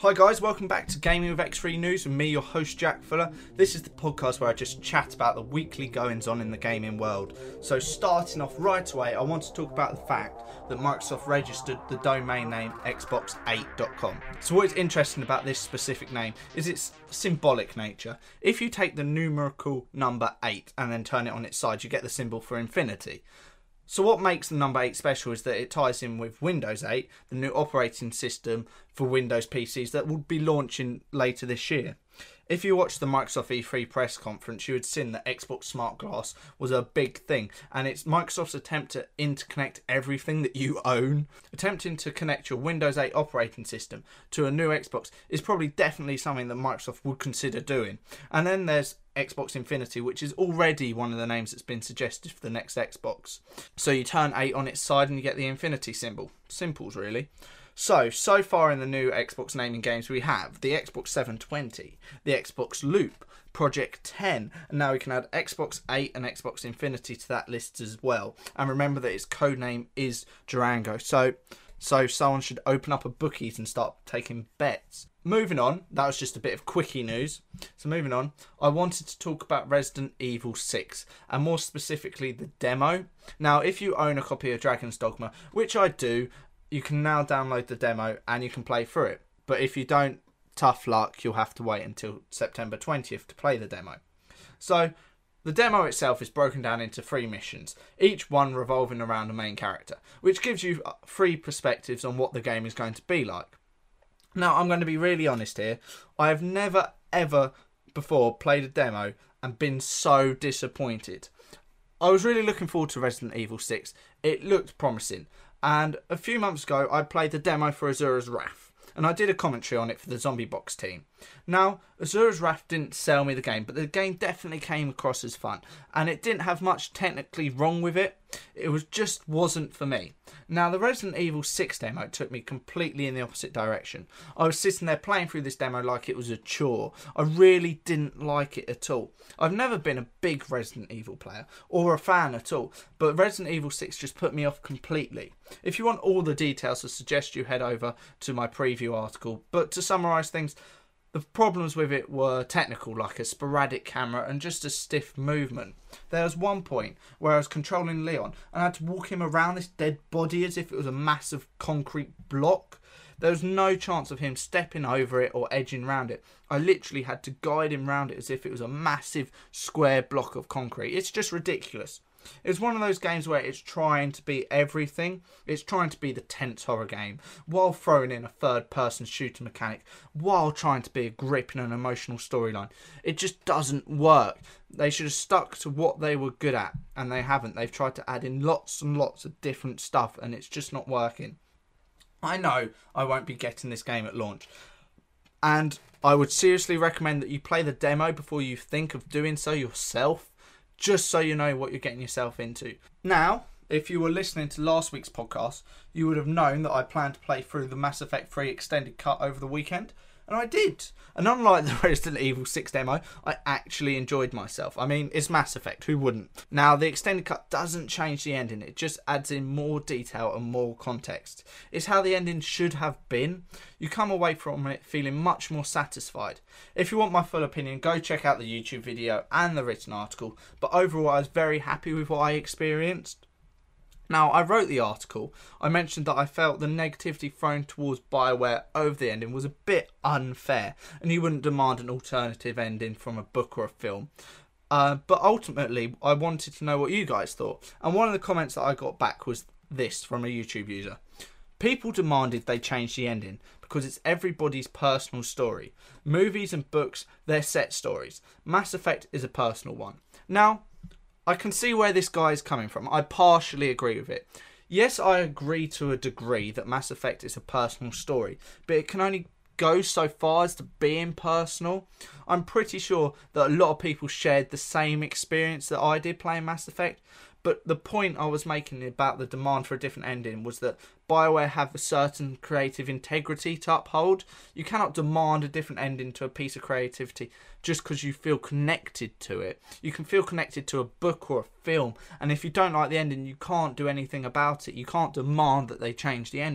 Hi guys, welcome back to Gaming with X3 News with me, your host Jack Fuller. This is the podcast where I just chat about the weekly goings on in the gaming world. So starting off right away, I want to talk about the fact that Microsoft registered the domain name Xbox8.com. So what is interesting about this specific name is its symbolic nature. If you take the numerical number 8 and then turn it on its side, you get the symbol for infinity. So what makes the number 8 special is that it ties in with Windows 8, the new operating system for Windows PCs that will be launching later this year. If you watched the Microsoft E3 press conference, you had seen that Xbox Smart Glass was a big thing, and it's Microsoft's attempt to interconnect everything that you own. Attempting to connect your Windows 8 operating system to a new Xbox is probably definitely something that Microsoft would consider doing. And then there's Xbox Infinity, which is already one of the names that's been suggested for the next Xbox. So you turn 8 on its side and you get the infinity symbol. Simples, really. So far in the new Xbox naming games we have the Xbox 720, the Xbox Loop, Project 10, and now we can add Xbox 8 and Xbox Infinity to that list as well. And remember that its codename is Durango, so someone should open up a bookies and start taking bets. Moving on, that was just a bit of quickie news. So moving on, I wanted to talk about Resident Evil 6, and more specifically the demo. Now, if you own a copy of Dragon's Dogma, which I do, you can now download the demo and you can play through it. But if you don't, tough luck, you'll have to wait until September 20th to play the demo. So the demo itself is broken down into 3 missions, each one revolving around a main character, which gives you 3 perspectives on what the game is going to be like. Now, I'm going to be really honest here. I have never, ever before played a demo and been so disappointed. I was really looking forward to Resident Evil 6. It looked promising. And a few months ago, I played the demo for Asura's Wrath, and I did a commentary on it for the Zombie Box team. Now, Asura's Wrath didn't sell me the game, but the game definitely came across as fun, and it didn't have much technically wrong with it. It just wasn't for me. Now, the Resident Evil 6 demo took me completely in the opposite direction. I was sitting there playing through this demo like it was a chore. I really didn't like it at all. I've never been a big Resident Evil player or a fan at all, but Resident Evil 6 just put me off completely. If you want all the details, I suggest you head over to my preview article. But to summarise things, the problems with it were technical, like a sporadic camera and just a stiff movement. There was one point where I was controlling Leon and I had to walk him around this dead body as if it was a massive concrete block. There was no chance of him stepping over it or edging around it. I literally had to guide him around it as if it was a massive square block of concrete. It's just ridiculous. It's one of those games where it's trying to be everything. It's trying to be the tense horror game, while throwing in a third-person shooter mechanic, while trying to be a gripping and emotional storyline. It just doesn't work. They should have stuck to what they were good at, and they haven't. They've tried to add in lots and lots of different stuff, and it's just not working. I know I won't be getting this game at launch, and I would seriously recommend that you play the demo before you think of doing so yourself, just so you know what you're getting yourself into. Now, if you were listening to last week's podcast, you would have known that I planned to play through the Mass Effect 3 extended cut over the weekend, and I did. And unlike the Resident Evil 6 demo, I actually enjoyed myself. I mean, it's Mass Effect, who wouldn't? Now, the extended cut doesn't change the ending, it just adds in more detail and more context. It's how the ending should have been. You come away from it feeling much more satisfied. If you want my full opinion, go check out the YouTube video and the written article, but overall I was very happy with what I experienced. Now, I wrote the article. I mentioned that I felt the negativity thrown towards BioWare over the ending was a bit unfair, and you wouldn't demand an alternative ending from a book or a film. But ultimately, I wanted to know what you guys thought. And one of the comments that I got back was this from a YouTube user. People demanded they change the ending because it's everybody's personal story. Movies and books, they're set stories. Mass Effect is a personal one. Now, I can see where this guy is coming from. I partially agree with it. Yes, I agree to a degree that Mass Effect is a personal story, but it can only go so far as to being personal. I'm pretty sure that a lot of people shared the same experience that I did playing Mass Effect, but the point I was making about the demand for a different ending was that BioWare have a certain creative integrity to uphold. You cannot demand a different ending to a piece of creativity just because you feel connected to it. You can feel connected to a book or a film, and if you don't like the ending, you can't do anything about it. You can't demand that they change the ending.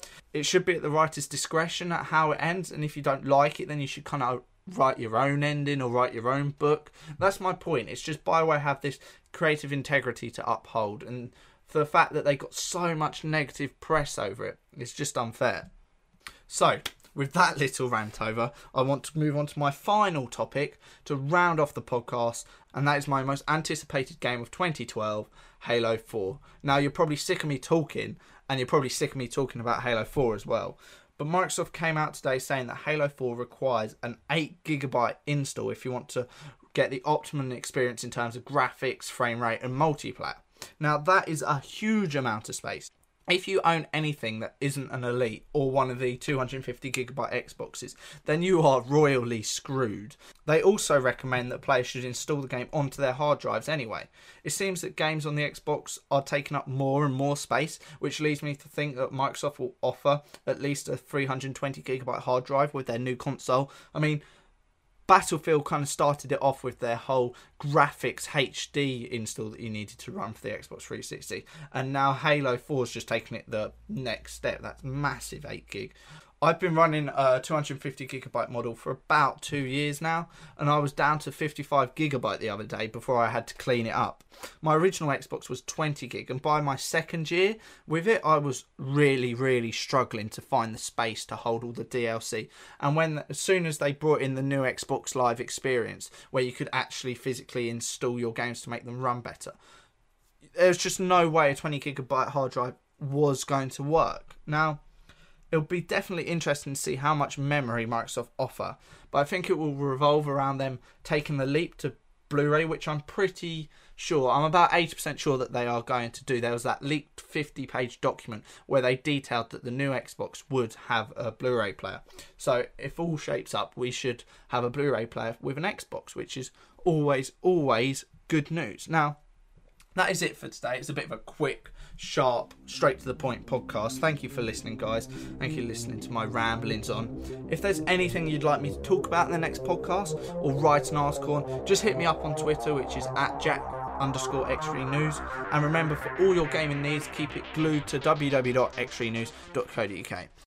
It should be at the writer's discretion at how it ends, and if you don't like it, then you should kind of write your own ending or write your own book. That's my point. It's just BioWare have this creative integrity to uphold, and for the fact that they got so much negative press over it, it's just unfair. So, with that little rant over, I want to move on to my final topic to round off the podcast, and that is my most anticipated game of 2012, Halo 4. Now, you're probably sick of me talking, and you're probably sick of me talking about Halo 4 as well. But Microsoft came out today saying that Halo 4 requires an 8GB install if you want to get the optimum experience in terms of graphics, frame rate, and multiplayer. Now, that is a huge amount of space. If you own anything that isn't an Elite or one of the 250GB Xboxes, then you are royally screwed. They also recommend that players should install the game onto their hard drives anyway. It seems that games on the Xbox are taking up more and more space, which leads me to think that Microsoft will offer at least a 320GB hard drive with their new console. I mean, Battlefield kind of started it off with their whole graphics HD install that you needed to run for the Xbox 360. And now Halo 4 is just taking it the next step. That's massive 8GB. I've been running a 250GB model for about 2 years now, and I was down to 55GB the other day before I had to clean it up. My original Xbox was 20GB, and by my second year with it, I was really struggling to find the space to hold all the DLC. And as soon as they brought in the new Xbox Live experience, where you could actually physically install your games to make them run better, there's just no way a 20GB hard drive was going to work. Now, it'll be definitely interesting to see how much memory Microsoft offer, but I think it will revolve around them taking the leap to Blu-ray, which I'm pretty sure, I'm about 80% sure that they are going to do. There was that leaked 50-page document where they detailed that the new Xbox would have a Blu-ray player. So if all shapes up, we should have a Blu-ray player with an Xbox, which is always good news. Now, that is it for today. It's a bit of a quick, sharp, straight to the point podcast. Thank you for listening, guys. Thank you for listening to my ramblings on. If there's anything you'd like me to talk about in the next podcast or write an article on, just hit me up on Twitter, which is @Jack_X3News. And remember, for all your gaming needs, keep it glued to www.x3news.co.uk.